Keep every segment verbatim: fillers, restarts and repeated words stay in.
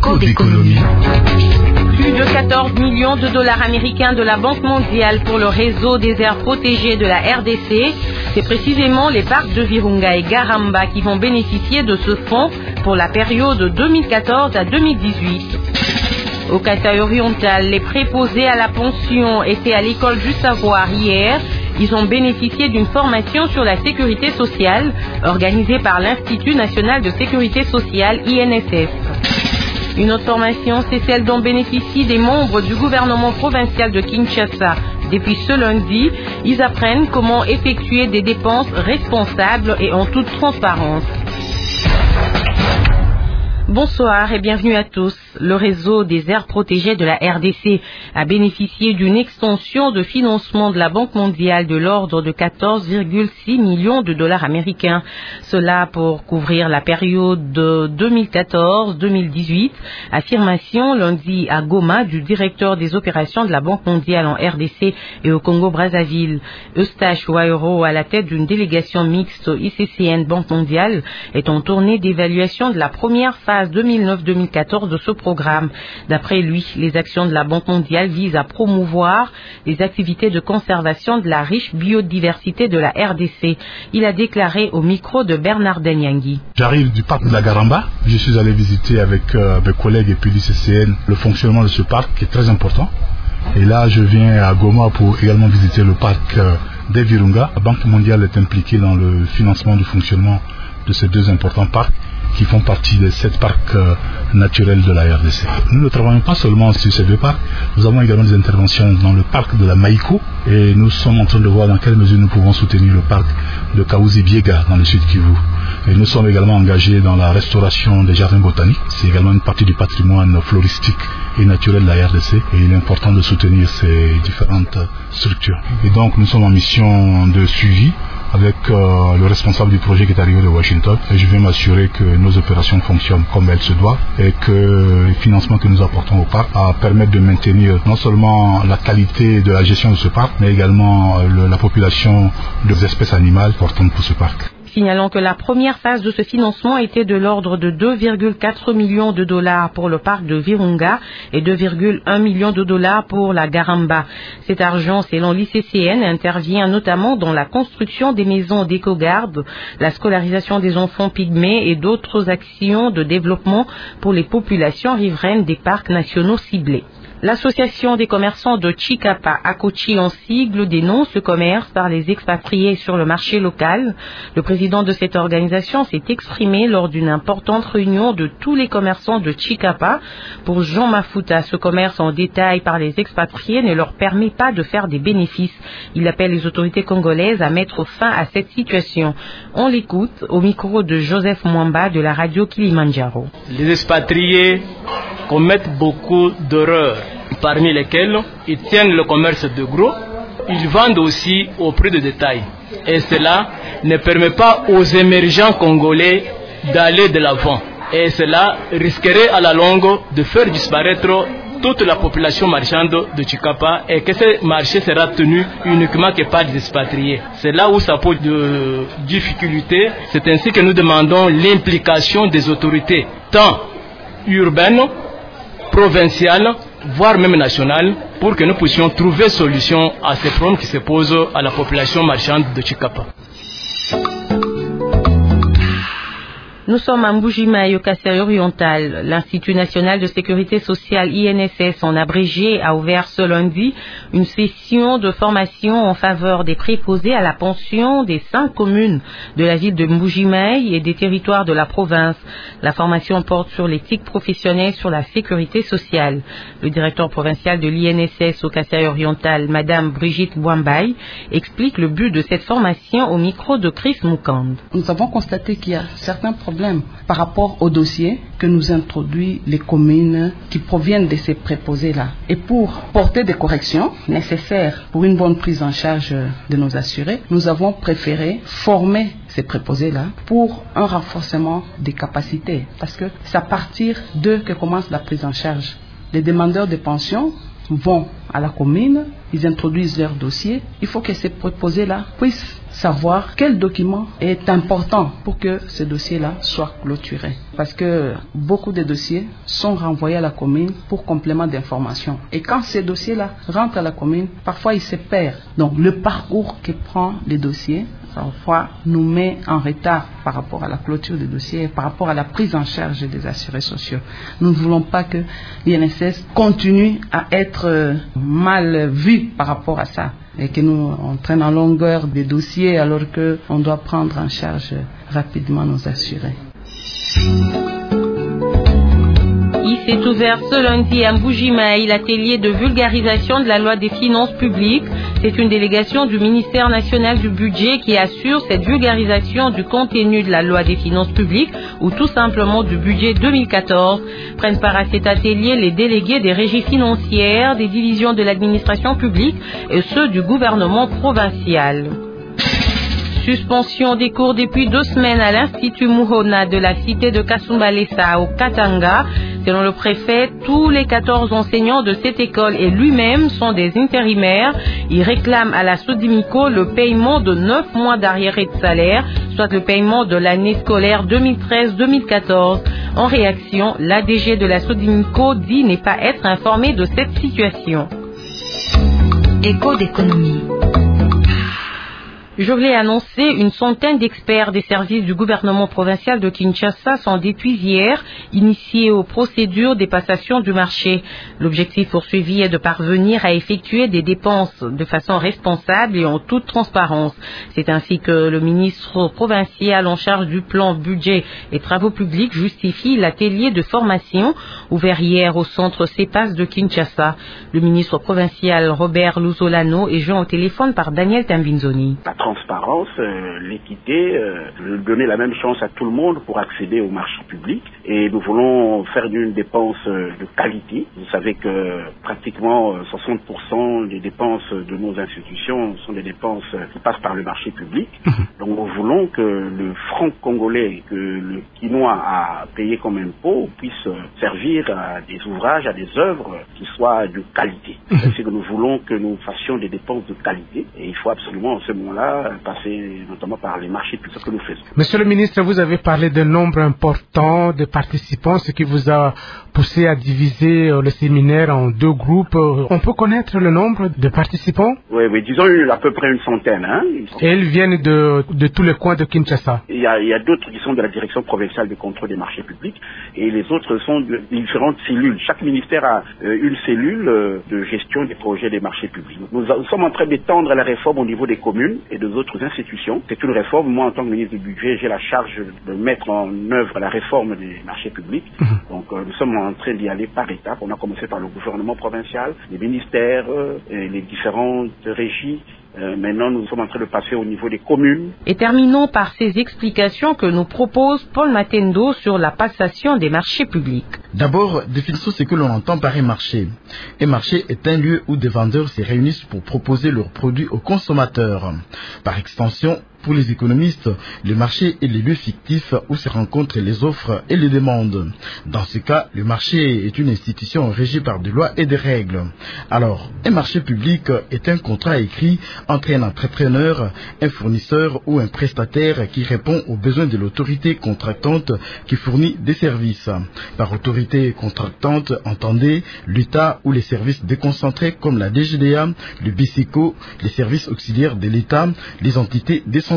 Écho d'économie. Plus de quatorze millions de dollars américains de la Banque mondiale pour le réseau des aires protégées de la R D C. C'est précisément les parcs de Virunga et Garamba qui vont bénéficier de ce fonds pour la période deux mille quatorze à deux mille dix-huit. Au Kasaï oriental, les préposés à la pension étaient à l'école du savoir hier. Ils ont bénéficié d'une formation sur la sécurité sociale organisée par l'Institut national de sécurité sociale I N S S. Une autre formation, c'est celle dont bénéficient des membres du gouvernement provincial de Kinshasa. Depuis ce lundi, ils apprennent comment effectuer des dépenses responsables et en toute transparence. Bonsoir et bienvenue à tous. Le réseau des aires protégées de la R D C a bénéficié d'une extension de financement de la Banque mondiale de l'ordre de quatorze virgule six millions de dollars américains. Cela pour couvrir la période de deux mille quatorze à deux mille dix-huit. Affirmation lundi à Goma du directeur des opérations de la Banque mondiale en R D C et au Congo-Brazzaville. Eustache Wairo, à la tête d'une délégation mixte I C C N Banque mondiale, est en tournée d'évaluation de la première phase deux mille neuf deux mille quatorze de ce programme. D'après lui, les actions de la Banque mondiale visent à promouvoir les activités de conservation de la riche biodiversité de la R D C. Il a déclaré au micro de Bernard Denyangui. J'arrive du parc de la Garamba. Je suis allé visiter avec euh, mes collègues et puis l'I C C N le fonctionnement de ce parc qui est très important. Et là, je viens à Goma pour également visiter le parc euh, des Virunga. La Banque mondiale est impliquée dans le financement du fonctionnement de ces deux importants parcs qui font partie des sept parcs euh, naturels de la R D C. Nous ne travaillons pas seulement sur ces deux parcs, nous avons également des interventions dans le parc de la Maïko et nous sommes en train de voir dans quelle mesure nous pouvons soutenir le parc de Kaouzi-Biega dans le sud Kivu. Et nous sommes également engagés dans la restauration des jardins botaniques, c'est également une partie du patrimoine floristique et naturel de la R D C et il est important de soutenir ces différentes structures. Et donc nous sommes en mission de suivi avec euh, le responsable du projet qui est arrivé de Washington et je vais m'assurer que nos opérations fonctionnent comme elles se doivent et que les financements que nous apportons au parc euh, permettent de maintenir non seulement la qualité de la gestion de ce parc mais également euh, le, la population des espèces animales importantes pour ce parc. Signalant que la première phase de ce financement était de l'ordre de deux virgule quatre millions de dollars pour le parc de Virunga et deux virgule un millions de dollars pour la Garamba. Cet argent, selon l'I C C N, intervient notamment dans la construction des maisons d'éco-garde, la scolarisation des enfants pygmées et d'autres actions de développement pour les populations riveraines des parcs nationaux ciblés. L'Association des commerçants de Chikapa, Akochi en sigle, dénonce le commerce par les expatriés sur le marché local. Le président de cette organisation s'est exprimé lors d'une importante réunion de tous les commerçants de Chikapa. Pour Jean Mafuta, ce commerce en détail par les expatriés ne leur permet pas de faire des bénéfices. Il appelle les autorités congolaises à mettre fin à cette situation. On l'écoute au micro de Joseph Mwamba de la radio Kilimanjaro. Les expatriés commettent beaucoup d'erreurs, parmi lesquelles ils tiennent le commerce de gros, ils vendent aussi au prix de détail. Et cela ne permet pas aux émergents congolais d'aller de l'avant. Et cela risquerait à la longue de faire disparaître toute la population marchande de Chikapa et que ce marché sera tenu uniquement que par des expatriés. C'est là où ça pose de difficultés. C'est ainsi que nous demandons l'implication des autorités, tant urbaines, provinciale, voire même nationale, pour que nous puissions trouver solution à ces problèmes qui se posent à la population marchande de Chikapa. Nous sommes à Mbujimayi, au Kasaï oriental. L'Institut national de sécurité sociale I N S S, en abrégé, a ouvert ce lundi une session de formation en faveur des préposés à la pension des cinq communes de la ville de Mbujimayi et des territoires de la province. La formation porte sur l'éthique professionnelle sur la sécurité sociale. Le directeur provincial de l'I N S S au Kasaï oriental, Madame Brigitte Bouambaye, explique le but de cette formation au micro de Chris Moukand. Nous avons constaté qu'il y a certains problèmes par rapport au dossier que nous introduisent les communes qui proviennent de ces préposés-là. Et pour porter des corrections nécessaires pour une bonne prise en charge de nos assurés, nous avons préféré former ces préposés-là pour un renforcement des capacités. Parce que c'est à partir d'eux que commence la prise en charge. Les demandeurs de pension vont à la commune, ils introduisent leur dossier. Il faut que ces préposés-là puissent savoir quel document est important pour que ce dossier-là soit clôturé. Parce que beaucoup de dossiers sont renvoyés à la commune pour complément d'information. Et quand ces dossiers-là rentrent à la commune, parfois ils se perdent. Donc le parcours que prend les dossiers, parfois nous met en retard par rapport à la clôture des dossiers et par rapport à la prise en charge des assurés sociaux. Nous ne voulons pas que l'I N S S continue à être mal vu par rapport à ça et que nous on traîne en longueur des dossiers alors qu'on doit prendre en charge rapidement nos assurés. Il s'est ouvert ce lundi à Mbujimaï l'atelier de vulgarisation de la loi des finances publiques. C'est une délégation du ministère national du budget qui assure cette vulgarisation du contenu de la loi des finances publiques ou tout simplement du budget deux mille quatorze. Prennent part à cet atelier les délégués des régies financières, des divisions de l'administration publique et ceux du gouvernement provincial. Suspension des cours depuis deux semaines à l'Institut Muhona de la cité de Kasumbalesa au Katanga. Selon le préfet, tous les quatorze enseignants de cette école et lui-même sont des intérimaires. Ils réclament à la Sodimico le paiement de neuf mois d'arriéré de salaire, soit le paiement de l'année scolaire deux mille treize deux mille quatorze. En réaction, l'A D G de la Sodimico dit ne pas être informé de cette situation. Écho d'économie. Je voulais annoncer une centaine d'experts des services du gouvernement provincial de Kinshasa sont depuis hier initiés aux procédures des passations du marché. L'objectif poursuivi est de parvenir à effectuer des dépenses de façon responsable et en toute transparence. C'est ainsi que le ministre provincial en charge du plan budget et travaux publics justifie l'atelier de formation ouvert hier au centre CEPAS de Kinshasa. Le ministre provincial Robert Luzolano est joint au téléphone par Daniel Tambinzoni. Transparence, euh, l'équité, euh, donner la même chance à tout le monde pour accéder au marché public. Et nous voulons faire une dépense euh, de qualité. Vous savez que pratiquement euh, soixante pour cent des dépenses de nos institutions sont des dépenses euh, qui passent par le marché public. Donc nous voulons que le franc congolais, que le quinoa a payé comme impôt, puisse euh, servir à des ouvrages, à des œuvres qui soient de qualité. C'est que nous voulons que nous fassions des dépenses de qualité. Et il faut absolument en ce moment-là passer notamment par les marchés publics que nous faisons. Monsieur le ministre, vous avez parlé d'un nombre important de participants, ce qui vous a poussé à diviser le séminaire en deux groupes. On peut connaître le nombre de participants? Oui, oui, disons à peu près une centaine. Hein. Et ils viennent de, de tous les coins de Kinshasa? Il y a, il y a d'autres qui sont de la direction provinciale de contrôle des marchés publics et les autres sont de différentes cellules. Chaque ministère a euh, une cellule euh, de gestion des projets des marchés publics. Nous, nous sommes en train d'étendre la réforme au niveau des communes et de d'autres institutions. C'est une réforme. Moi, en tant que ministre du budget, j'ai la charge de mettre en œuvre la réforme des marchés publics. Mmh. Donc, euh, nous sommes en train d'y aller par étapes. On a commencé par le gouvernement provincial, les ministères, euh, et les différentes régies. Euh, maintenant, nous sommes en train de passer au niveau des communes. Et terminons par ces explications que nous propose Paul Matendo sur la passation des marchés publics. D'abord, définissons ce que l'on entend par un marché. Un marché est un lieu où des vendeurs se réunissent pour proposer leurs produits aux consommateurs. Par extension, pour les économistes, le marché est le lieu fictif où se rencontrent les offres et les demandes. Dans ce cas, le marché est une institution régie par des lois et des règles. Alors, un marché public est un contrat écrit entre un entrepreneur, un fournisseur ou un prestataire qui répond aux besoins de l'autorité contractante qui fournit des services. Par autorité contractante, entendez l'État ou les services déconcentrés comme la D G D A, le B I C O, les services auxiliaires de l'État, les entités décentralisées.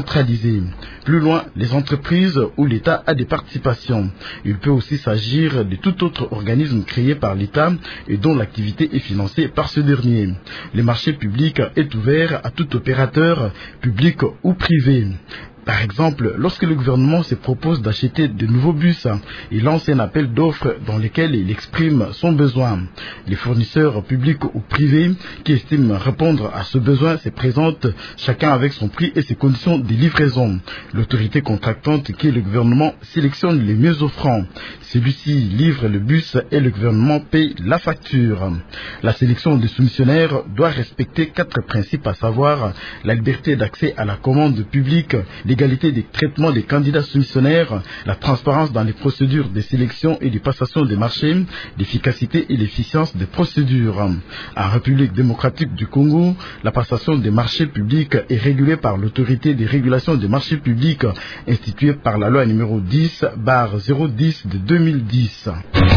Plus loin, les entreprises où l'État a des participations. Il peut aussi s'agir de tout autre organisme créé par l'État et dont l'activité est financée par ce dernier. Le marché public est ouvert à tout opérateur, public ou privé. Par exemple, lorsque le gouvernement se propose d'acheter de nouveaux bus, il lance un appel d'offres dans lequel il exprime son besoin. Les fournisseurs publics ou privés qui estiment répondre à ce besoin se présentent chacun avec son prix et ses conditions de livraison. L'autorité contractante qui est le gouvernement sélectionne les mieux offrants. Celui-ci livre le bus et le gouvernement paye la facture. La sélection des soumissionnaires doit respecter quatre principes, à savoir la liberté d'accès à la commande publique, les l'égalité des traitements des candidats soumissionnaires, la transparence dans les procédures de sélection et de passation des marchés, l'efficacité et l'efficience des procédures. En République démocratique du Congo, la passation des marchés publics est régulée par l'autorité de régulation des marchés publics instituée par la loi numéro dix barre zéro dix de deux mille dix.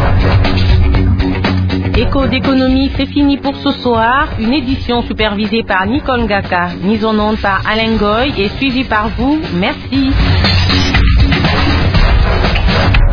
Écho d'économie, c'est fini pour ce soir. Une édition supervisée par Nicole Ngaka, mise en onde par Alain Goy et suivie par vous. Merci.